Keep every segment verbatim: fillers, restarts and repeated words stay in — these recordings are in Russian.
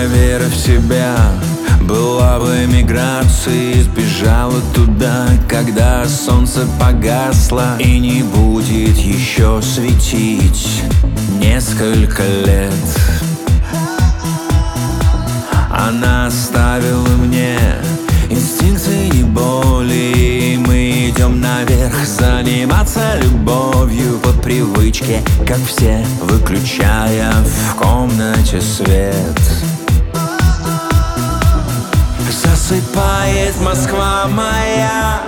вера в себя была бы миграцией, сбежала туда, когда солнце погасло и не будет еще светить несколько лет. Она оставила мне инстинкты и боли. Мы идем наверх заниматься любовью по привычке, как все, выключая в комнате свет. Засыпает Москва моя,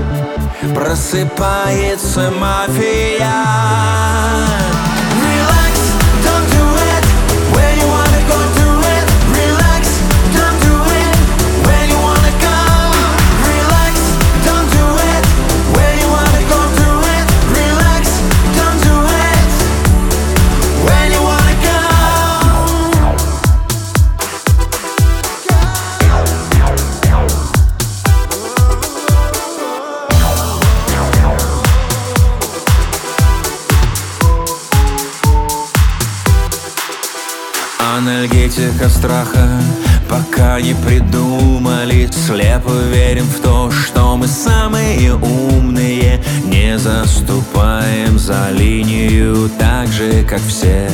просыпается мафия. Анальгетика страха пока не придумали. Слепо верим в то, что мы самые умные. Не заступаем за линию так же, как все.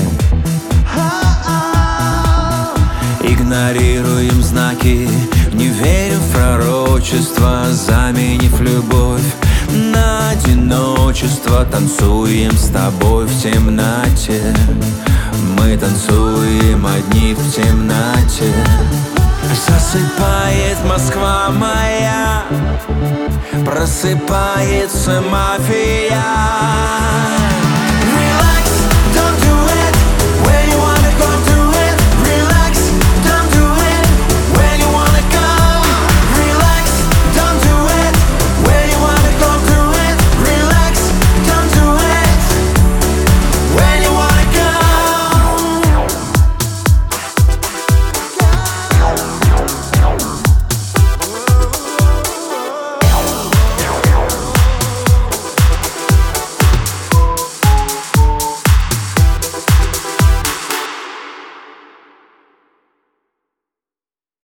Игнорируем знаки, не верим в пророчество, заменив любовь на одиночество. Танцуем с тобой в темноте, мы танцуем одни в темноте. Засыпает Москва моя, просыпается мафия.